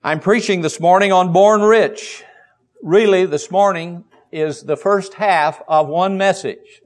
I'm preaching this morning on Born Rich. Really, this morning is the first half of one message.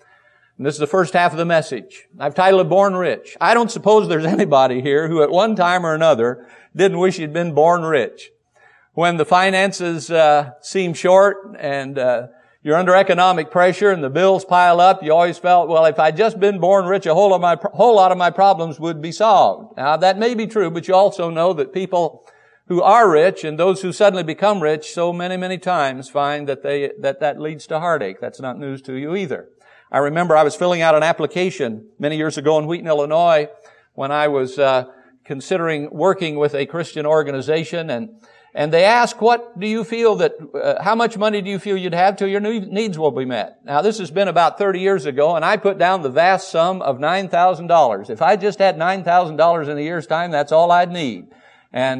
And this is the first half of the message. I've titled it Born Rich. I don't suppose there's anybody here who at one time or another didn't wish he'd been born rich. When the finances seem short and you're under economic pressure and the bills pile up, you always felt, well, if I'd just been born rich, a whole lot of my problems would be solved. Now, that may be true, but you also know that people who are rich and those who suddenly become rich so many times find that that leads to heartache. That's not news to you either. I remember I was filling out an application many years ago in Wheaton, Illinois, when I was considering working with a Christian organization, and they asked, what do you feel that, how much money do you feel you'd have till your needs will be met? Now, this has been about 30 years ago, and I put down the vast sum of $9,000. If I just had $9,000 in a year's time, that's all I'd need. And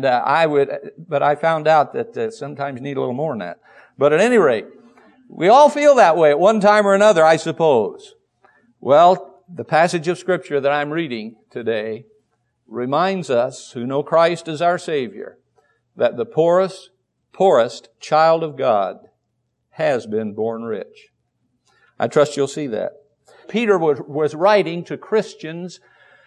but I found out that sometimes you need a little more than that. But at any rate, we all feel that way at one time or another, I suppose. Well, the passage of Scripture that I'm reading today reminds us, who know Christ as our Savior, that the poorest child of God has been born rich. I trust you'll see that. Peter was writing to Christians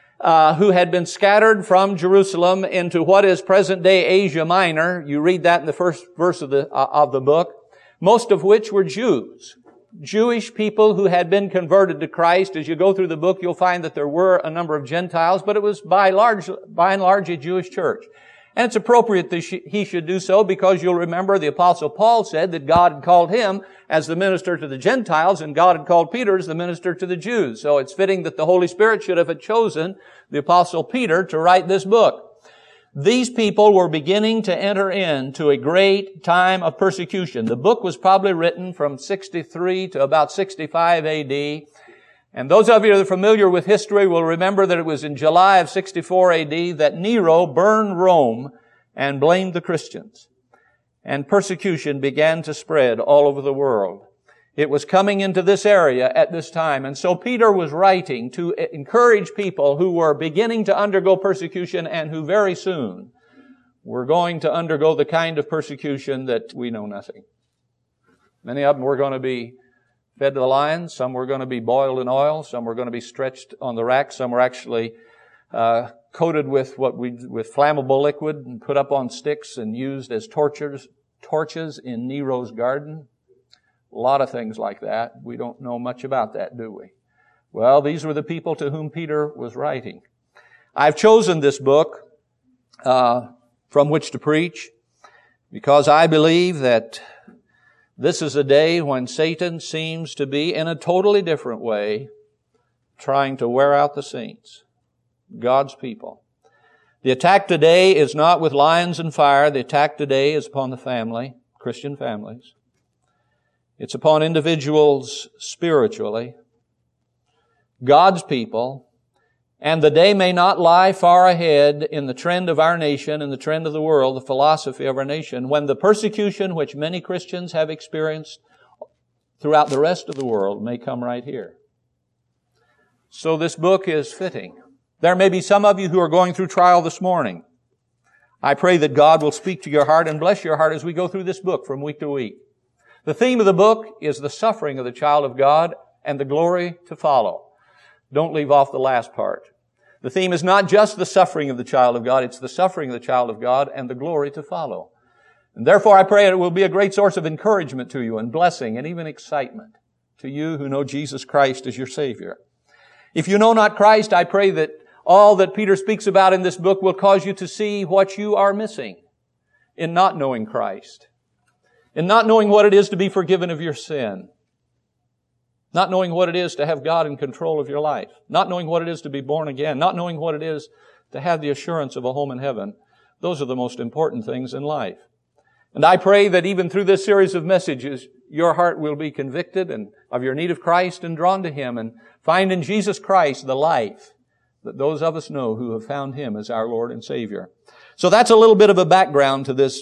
who had been scattered from Jerusalem into what is present-day Asia Minor. You read that in the first verse of the book. Most of which were Jews. Jewish people who had been converted to Christ. As you go through the book, you'll find that there were a number of Gentiles, but it was by and large a Jewish church. And it's appropriate that he should do so because you'll remember the Apostle Paul said that God had called him as the minister to the Gentiles and God had called Peter as the minister to the Jews. So it's fitting that the Holy Spirit should have chosen the Apostle Peter to write this book. These people were beginning to enter into a great time of persecution. The book was probably written from 63 to about 65 AD. And those of you that are familiar with history will remember that it was in July of 64 AD that Nero burned Rome and blamed the Christians. And persecution began to spread all over the world. It was coming into this area at this time. And so Peter was writing to encourage people who were beginning to undergo persecution and who very soon were going to undergo the kind of persecution that we know nothing. Many of them were going to be fed to the lions. Some were going to be boiled in oil. Some were going to be stretched on the rack. Some were actually coated with with flammable liquid and put up on sticks and used as torches in Nero's garden. A lot of things like that. We don't know much about that, do we? Well, these were the people to whom Peter was writing. I've chosen this book from which to preach because I believe that this is a day when Satan seems to be in a totally different way trying to wear out the saints, God's people. The attack today is not with lions and fire. The attack today is upon the family, Christian families. It's upon individuals spiritually, God's people, and the day may not lie far ahead in the trend of our nation, in the trend of the world, the philosophy of our nation, when the persecution which many Christians have experienced throughout the rest of the world may come right here. So this book is fitting. There may be some of you who are going through trial this morning. I pray that God will speak to your heart and bless your heart as we go through this book from week to week. The theme of the book is the suffering of the child of God and the glory to follow. Don't leave off the last part. The theme is not just the suffering of the child of God, it's the suffering of the child of God and the glory to follow. And therefore I pray it will be a great source of encouragement to you and blessing and even excitement to you who know Jesus Christ as your Savior. If you know not Christ, I pray that all that Peter speaks about in this book will cause you to see what you are missing in not knowing Christ. In not knowing what it is to be forgiven of your sin. Not knowing what it is to have God in control of your life. Not knowing what it is to be born again. Not knowing what it is to have the assurance of a home in heaven. Those are the most important things in life. And I pray that even through this series of messages, your heart will be convicted and of your need of Christ and drawn to Him and find in Jesus Christ the life that those of us know who have found Him as our Lord and Savior. So that's a little bit of a background to this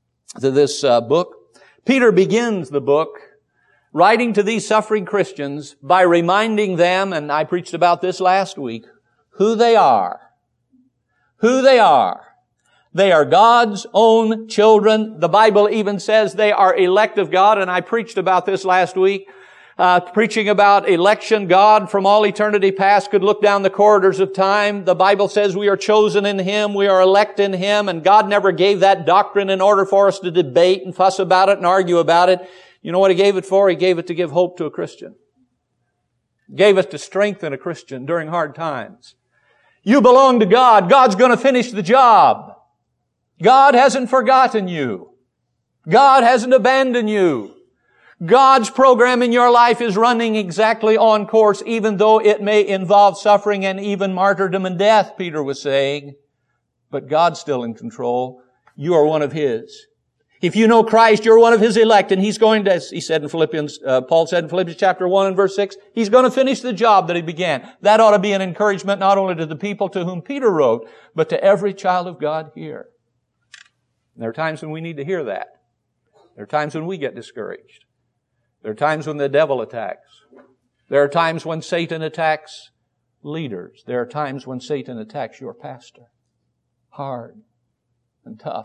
book. Peter begins the book writing to these suffering Christians by reminding them, and I preached about this last week, who they are. Who they are. They are God's own children. The Bible even says they are elect of God, and I preached about this last week. Preaching about election. God from all eternity past could look down the corridors of time. The Bible says we are chosen in Him, we are elect in Him, and God never gave that doctrine in order for us to debate and fuss about it and argue about it. You know what He gave it for? He gave it to give hope to a Christian. Gave it to strengthen a Christian during hard times. You belong to God. God's going to finish the job. God hasn't forgotten you. God hasn't abandoned you. God's program in your life is running exactly on course, even though it may involve suffering and even martyrdom and death, Peter was saying. But God's still in control. You are one of His. If you know Christ, you're one of His elect, and He's going to, Paul said in Philippians chapter 1 and verse 6, He's going to finish the job that He began. That ought to be an encouragement not only to the people to whom Peter wrote, but to every child of God here. And there are times when we need to hear that. There are times when we get discouraged. There are times when the devil attacks. There are times when Satan attacks leaders. There are times when Satan attacks your pastor. Hard and tough.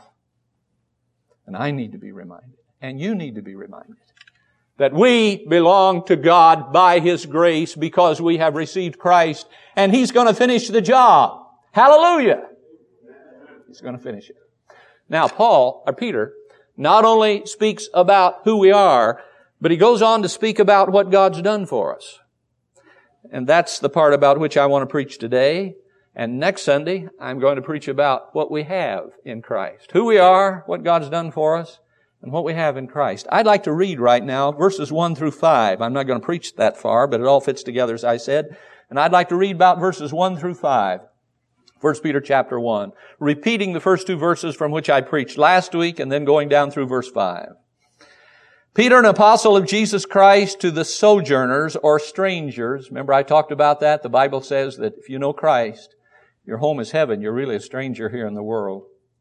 And I need to be reminded, and you need to be reminded, that we belong to God by His grace because we have received Christ, and He's going to finish the job. Hallelujah! He's going to finish it. Now, Peter not only speaks about who we are, but he goes on to speak about what God's done for us. And that's the part about which I want to preach today. And next Sunday, I'm going to preach about what we have in Christ. Who we are, what God's done for us, and what we have in Christ. I'd like to read right now verses 1 through 5. I'm not going to preach that far, but it all fits together, as I said. And I'd like to read about verses 1 through 5. 1 Peter chapter 1. Repeating the first two verses from which I preached last week, and then going down through verse 5. Peter, an apostle of Jesus Christ, to the sojourners or strangers. Remember I talked about that? The Bible says that if you know Christ, your home is heaven. You're really a stranger here in the world.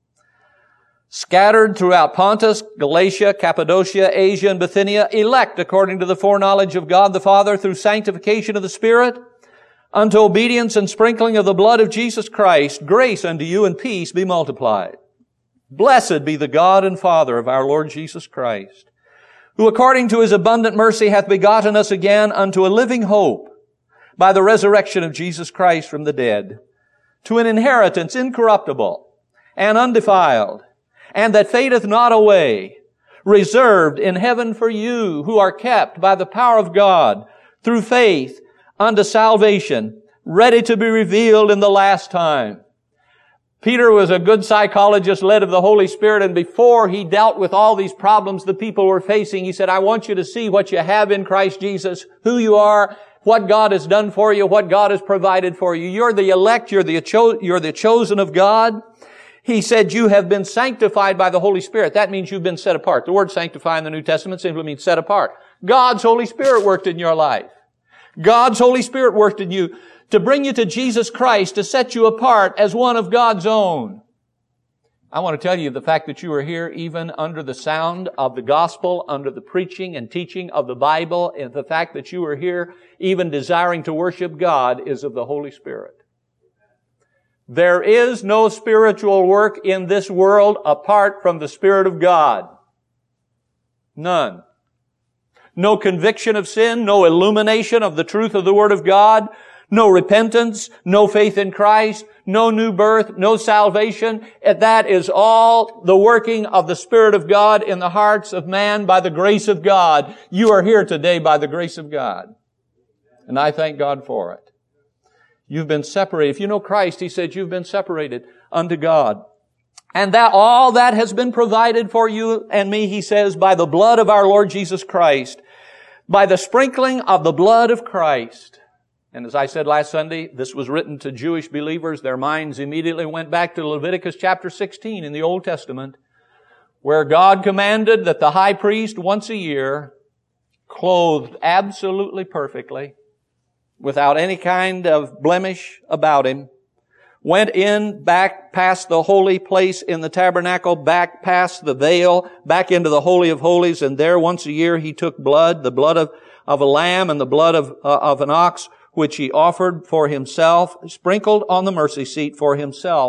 Scattered throughout Pontus, Galatia, Cappadocia, Asia, and Bithynia, elect according to the foreknowledge of God the Father through sanctification of the Spirit, unto obedience and sprinkling of the blood of Jesus Christ, grace unto you and peace be multiplied. Blessed be the God and Father of our Lord Jesus Christ, who according to His abundant mercy hath begotten us again unto a living hope by the resurrection of Jesus Christ from the dead, to an inheritance incorruptible and undefiled, and that fadeth not away, reserved in heaven for you, who are kept by the power of God through faith unto salvation, ready to be revealed in the last time. Peter was a good psychologist led of the Holy Spirit, and before he dealt with all these problems the people were facing, he said, I want you to see what you have in Christ Jesus, who you are, what God has done for you, what God has provided for you. You're the elect, you're the chosen of God. He said you have been sanctified by the Holy Spirit. That means you've been set apart. The word sanctify in the New Testament simply means set apart. God's Holy Spirit worked in your life. God's Holy Spirit worked in you to bring you to Jesus Christ, to set you apart as one of God's own. I want to tell you the fact that you are here even under the sound of the gospel, under the preaching and teaching of the Bible, and the fact that you are here even desiring to worship God is of the Holy Spirit. There is no spiritual work in this world apart from the Spirit of God. None. No conviction of sin, no illumination of the truth of the Word of God, no repentance, no faith in Christ, no new birth, no salvation. That is all the working of the Spirit of God in the hearts of man by the grace of God. You are here today by the grace of God. And I thank God for it. You've been separated. If you know Christ, He said you've been separated unto God. And that all that has been provided for you and me, He says, by the blood of our Lord Jesus Christ, by the sprinkling of the blood of Christ. And as I said last Sunday, this was written to Jewish believers. Their minds immediately went back to Leviticus chapter 16 in the Old Testament, where God commanded that the high priest once a year, clothed absolutely perfectly, without any kind of blemish about him, went in back past the holy place in the tabernacle, back past the veil, back into the Holy of Holies, and there once a year he took blood, the blood of a lamb and the blood of an ox, which he offered for himself, sprinkled on the mercy seat for himself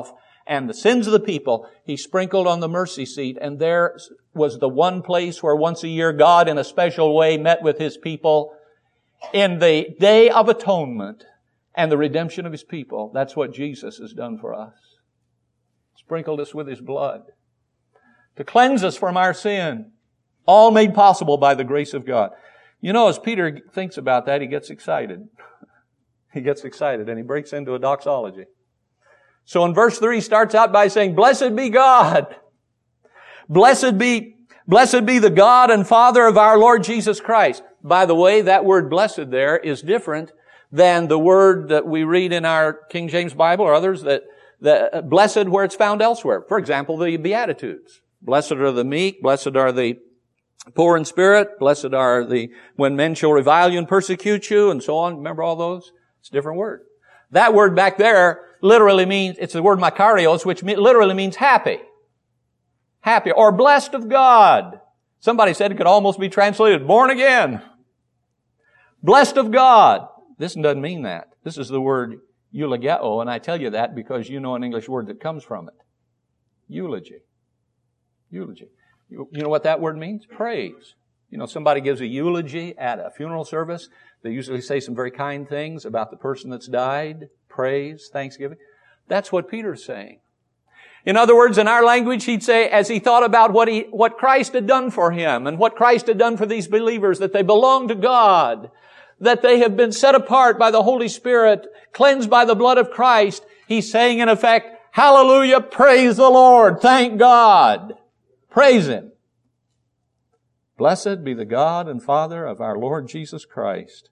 and the sins of the people He sprinkled on the mercy seat. And there was the one place where once a year God in a special way met with His people in the Day of Atonement and the redemption of His people. That's what Jesus has done for us. Sprinkled us with His blood to cleanse us from our sin. All made possible by the grace of God. You know, as Peter thinks about that, he gets excited. He gets excited and he breaks into a doxology. So in verse 3 he starts out by saying, Blessed be God. Blessed be the God and Father of our Lord Jesus Christ. By the way, that word blessed there is different than the word that we read in our King James Bible or others that blessed where it's found elsewhere. For example, the Beatitudes. Blessed are the meek, blessed are the poor in spirit, blessed are when men shall revile you and persecute you, and so on. Remember all those? It's a different word. That word back there literally means, it's the word makarios, which literally means happy. Happy, or blessed of God. Somebody said it could almost be translated, born again. Blessed of God. This doesn't mean that. This is the word eulogeo, and I tell you that because you know an English word that comes from it. Eulogy. Eulogy. You know what that word means? Praise. You know, somebody gives a eulogy at a funeral service. They usually say some very kind things about the person that's died. Praise, thanksgiving. That's what Peter's saying. In other words, in our language, he'd say, as he thought about what Christ had done for him and what Christ had done for these believers, that they belong to God, that they have been set apart by the Holy Spirit, cleansed by the blood of Christ. He's saying, in effect, hallelujah, praise the Lord, thank God. Praise Him. Blessed be the God and Father of our Lord Jesus Christ,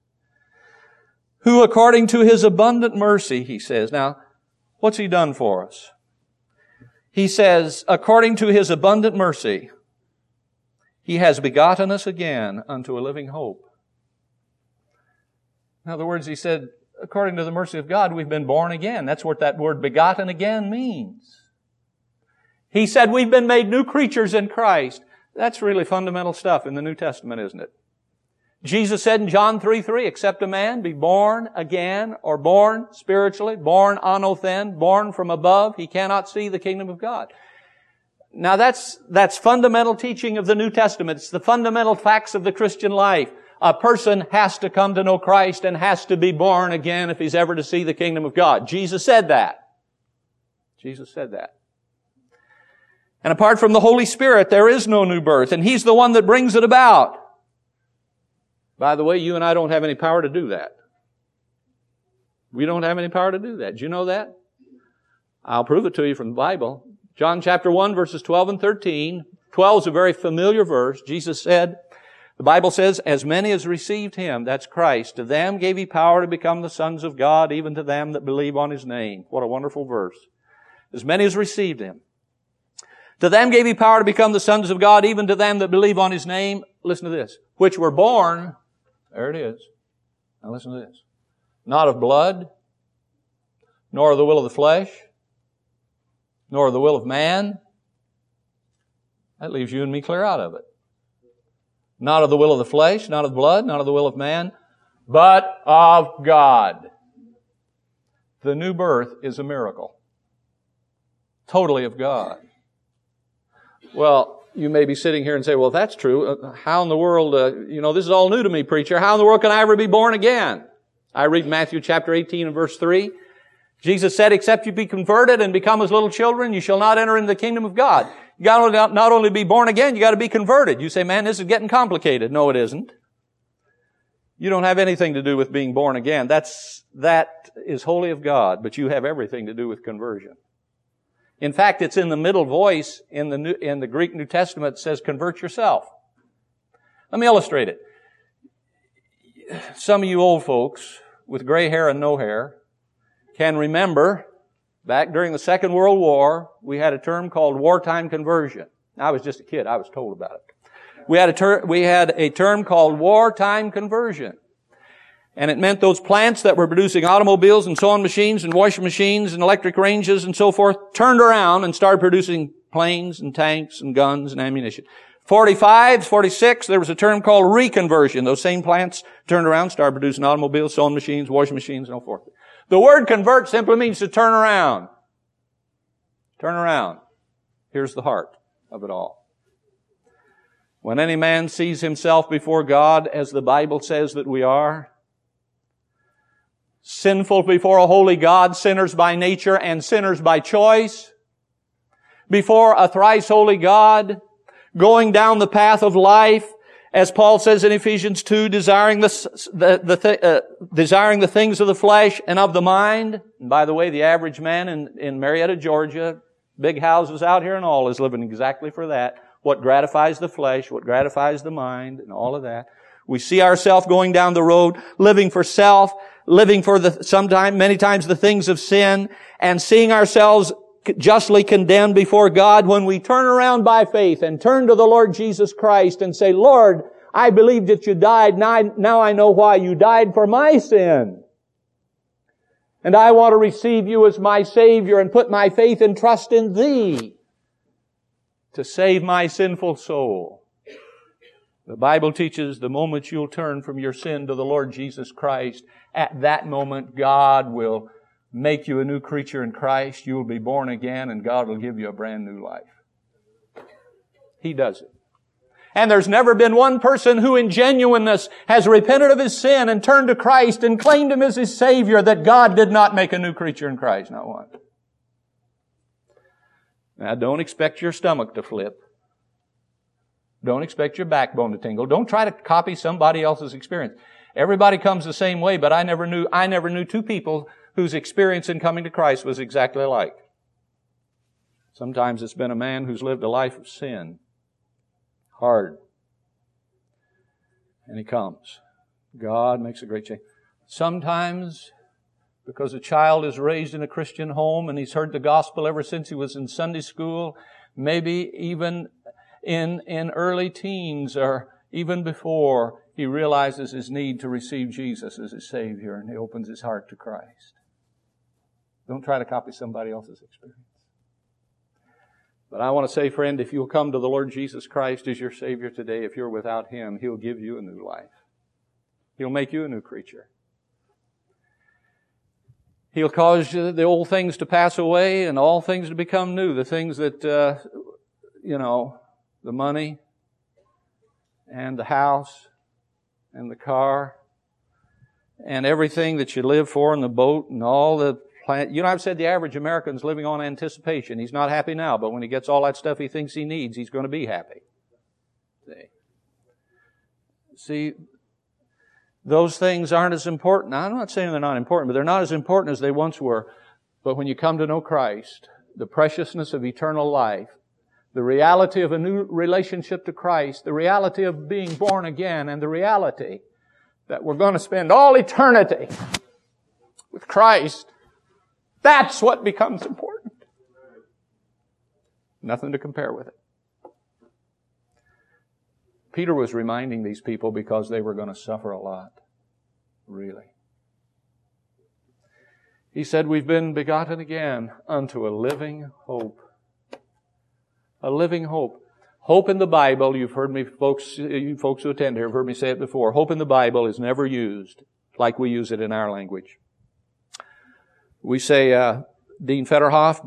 who according to His abundant mercy, he says. Now, what's He done for us? He says, according to His abundant mercy, He has begotten us again unto a living hope. In other words, He said, according to the mercy of God, we've been born again. That's what that word begotten again means. He said we've been made new creatures in Christ. That's really fundamental stuff in the New Testament, isn't it? Jesus said in John 3:3, except a man be born again or born spiritually, born anothen, born from above, he cannot see the kingdom of God. Now that's fundamental teaching of the New Testament. It's the fundamental facts of the Christian life. A person has to come to know Christ and has to be born again if he's ever to see the kingdom of God. Jesus said that. Jesus said that. And apart from the Holy Spirit, there is no new birth, and He's the one that brings it about. By the way, you and I don't have any power to do that. We don't have any power to do that. Do you know that? I'll prove it to you from the Bible. John chapter 1, verses 12 and 13. 12 is a very familiar verse. Jesus said, the Bible says, as many as received Him, that's Christ, to them gave He power to become the sons of God, even to them that believe on His name. What a wonderful verse. As many as received Him. To them gave He power to become the sons of God, even to them that believe on His name. Listen to this. Which were born, there it is. Now listen to this. Not of blood, nor of the will of the flesh, nor of the will of man. That leaves you and me clear out of it. Not of the will of the flesh, not of blood, not of the will of man, but of God. The new birth is a miracle. Totally of God. Well, you may be sitting here and say, well, if that's true, how in the world, this is all new to me, preacher. How in the world can I ever be born again? I read Matthew chapter 18 and verse 3. Jesus said, except you be converted and become as little children, you shall not enter into the kingdom of God. You got to not only be born again, you got to be converted. You say, man, this is getting complicated. No, it isn't. You don't have anything to do with being born again. That is wholly of God, but you have everything to do with conversion. In fact, it's in the middle voice in the Greek New Testament. It says, convert yourself. Let me illustrate it. Some of you old folks with gray hair and no hair can remember back during the Second World War, we had a term called wartime conversion. I was just a kid. I was told about it. We had a term called wartime conversion. And it meant those plants that were producing automobiles and sewing machines and washing machines and electric ranges and so forth turned around and started producing planes and tanks and guns and ammunition. 45, 46, there was a term called reconversion. Those same plants turned around, started producing automobiles, sewing machines, washing machines, and so forth. The word convert simply means to turn around. Turn around. Here's the heart of it all. When any man sees himself before God, as the Bible says that we are, sinful before a holy God, sinners by nature and sinners by choice, before a thrice holy God, going down the path of life, as Paul says in Ephesians 2, desiring the things of the flesh and of the mind. And by the way, the average man in Marietta, Georgia, big houses out here and all, is living exactly for that. What gratifies the flesh, what gratifies the mind, and all of that. We see ourselves going down the road, living for self, living for many times the things of sin, and seeing ourselves justly condemned before God. When we turn around by faith and turn to the Lord Jesus Christ and say, Lord, I believe that you died. Now I know why you died, for my sin. And I want to receive you as my Savior and put my faith and trust in Thee to save my sinful soul. The Bible teaches the moment you'll turn from your sin to the Lord Jesus Christ, at that moment God will make you a new creature in Christ. You'll be born again and God will give you a brand new life. He does it. And there's never been one person who in genuineness has repented of his sin and turned to Christ and claimed Him as his Savior that God did not make a new creature in Christ. Not one. Now, don't expect your stomach to flip. Don't expect your backbone to tingle. Don't try to copy somebody else's experience. Everybody comes the same way, but I never knew two people whose experience in coming to Christ was exactly alike. Sometimes it's been a man who's lived a life of sin. Hard. And he comes. God makes a great change. Sometimes, because a child is raised in a Christian home and he's heard the gospel ever since he was in Sunday school, maybe even in early teens or even before, he realizes his need to receive Jesus as his Savior and he opens his heart to Christ. Don't try to copy somebody else's experience. But I want to say, friend, if you'll come to the Lord Jesus Christ as your Savior today, if you're without Him, He'll give you a new life. He'll make you a new creature. He'll cause the old things to pass away and all things to become new. The things that, the money and the house and the car and everything that you live for and the boat and all the plan. I've said the average American's living on anticipation. He's not happy now, but when he gets all that stuff he thinks he needs, he's going to be happy. See, those things aren't as important. I'm not saying they're not important, but they're not as important as they once were. But when you come to know Christ, the preciousness of eternal life, the reality of a new relationship to Christ, the reality of being born again, and the reality that we're going to spend all eternity with Christ, that's what becomes important. Nothing to compare with it. Peter was reminding these people because they were going to suffer a lot. Really. He said, we've been begotten again unto a living hope. A living hope. Hope in the Bible, you've heard me, you folks who attend here have heard me say it before. Hope in the Bible is never used like we use it in our language. We say, Dean Fetterhoff,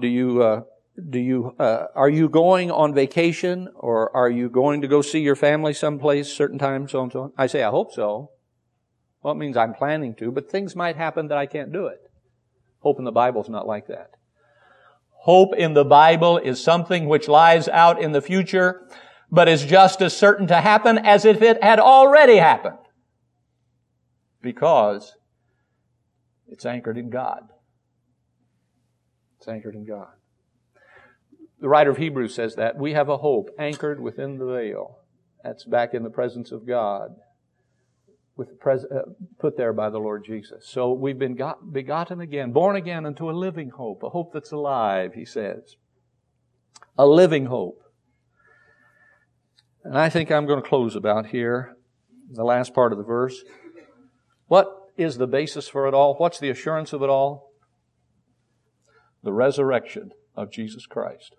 are you going on vacation or are you going to go see your family someplace certain time, so and so on? I say, I hope so. Well, it means I'm planning to, but things might happen that I can't do it. Hope in the Bible is not like that. Hope in the Bible is something which lies out in the future, but is just as certain to happen as if it had already happened. Because it's anchored in God. It's anchored in God. The writer of Hebrews says that. We have a hope anchored within the veil. That's back in the presence of God. Put there by the Lord Jesus. So we've been begotten again, born again unto a living hope, a hope that's alive, he says. A living hope. And I think I'm going to close about here, the last part of the verse. What is the basis for it all? What's the assurance of it all? The resurrection of Jesus Christ.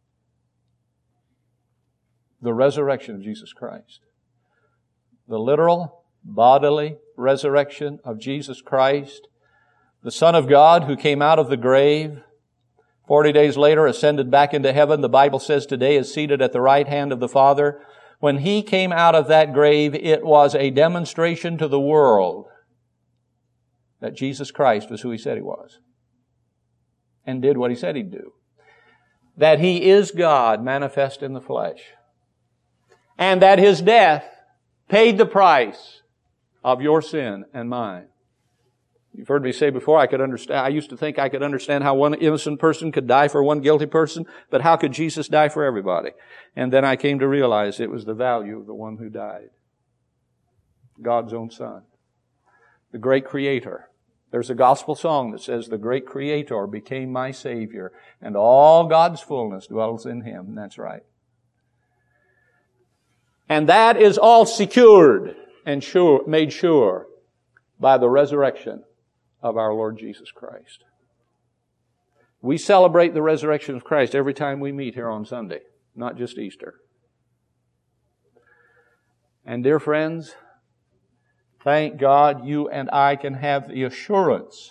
The resurrection of Jesus Christ. The literal, bodily resurrection of Jesus Christ, the Son of God who came out of the grave 40 days later, ascended back into heaven. The Bible says today is seated at the right hand of the Father. When He came out of that grave, it was a demonstration to the world that Jesus Christ was who He said He was and did what He said He'd do. That He is God manifest in the flesh. And that His death paid the price of your sin and mine. You've heard me say before, I used to think I could understand how one innocent person could die for one guilty person, but how could Jesus die for everybody? And then I came to realize it was the value of the one who died. God's own Son. The great Creator. There's a gospel song that says, the great Creator became my Savior, and all God's fullness dwells in Him. And that's right. And that is all secured and made sure by the resurrection of our Lord Jesus Christ. We celebrate the resurrection of Christ every time we meet here on Sunday, not just Easter. And dear friends, thank God you and I can have the assurance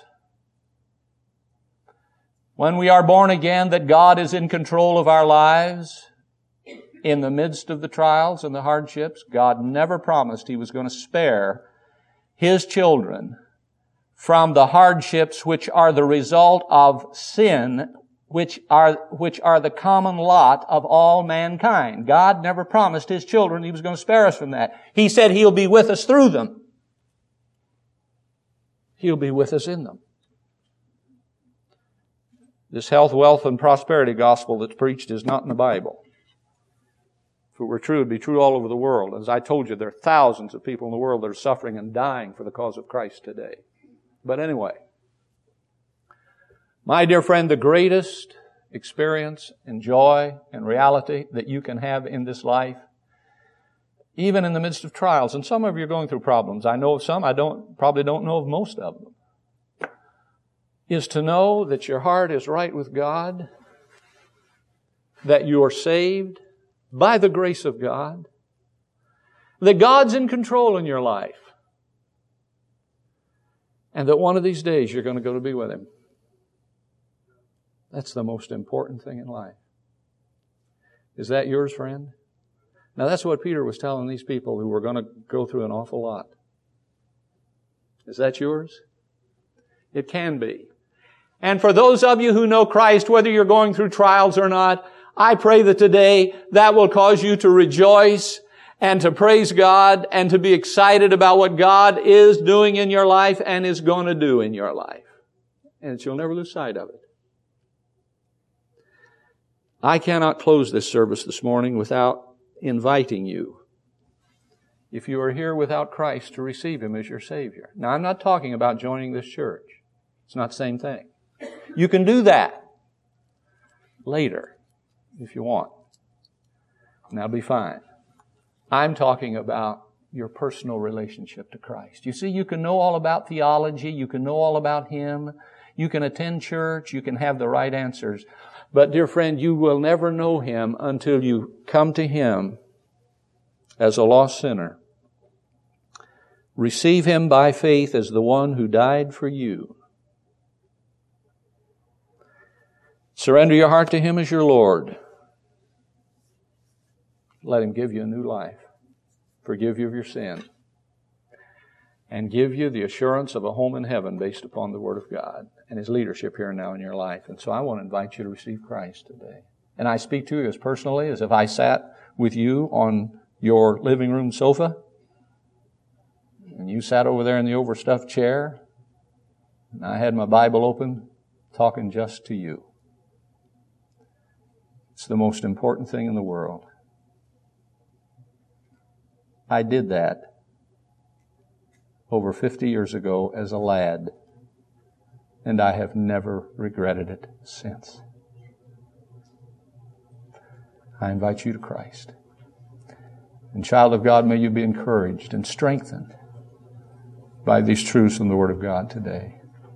when we are born again that God is in control of our lives. In the midst of the trials and the hardships, God never promised He was going to spare His children from the hardships which are the result of sin, which are the common lot of all mankind. God never promised His children He was going to spare us from that. He said He'll be with us through them. He'll be with us in them. This health, wealth, and prosperity gospel that's preached is not in the Bible. If it were true, it would be true all over the world. As I told you, there are thousands of people in the world that are suffering and dying for the cause of Christ today. But anyway, my dear friend, the greatest experience and joy and reality that you can have in this life, even in the midst of trials, and some of you are going through problems. I know of some, probably don't know of most of them, is to know that your heart is right with God, that you are saved by the grace of God, that God's in control in your life, and that one of these days you're going to go to be with Him. That's the most important thing in life. Is that yours, friend? Now that's what Peter was telling these people who were going to go through an awful lot. Is that yours? It can be. And for those of you who know Christ, whether you're going through trials or not, I pray that today that will cause you to rejoice and to praise God and to be excited about what God is doing in your life and is going to do in your life. And you'll never lose sight of it. I cannot close this service this morning without inviting you, if you are here without Christ, to receive Him as your Savior. Now, I'm not talking about joining this church. It's not the same thing. You can do that later if you want. And that'll be fine. I'm talking about your personal relationship to Christ. You see, you can know all about theology. You can know all about Him. You can attend church. You can have the right answers. But, dear friend, you will never know Him until you come to Him as a lost sinner. Receive Him by faith as the one who died for you. Surrender your heart to Him as your Lord. Let Him give you a new life, forgive you of your sin, and give you the assurance of a home in heaven based upon the Word of God and His leadership here and now in your life. And so I want to invite you to receive Christ today. And I speak to you as personally as if I sat with you on your living room sofa, and you sat over there in the overstuffed chair, and I had my Bible open, talking just to you. It's the most important thing in the world. I did that over 50 years ago as a lad, and I have never regretted it since. I invite you to Christ. And child of God, may you be encouraged and strengthened by these truths from the Word of God today.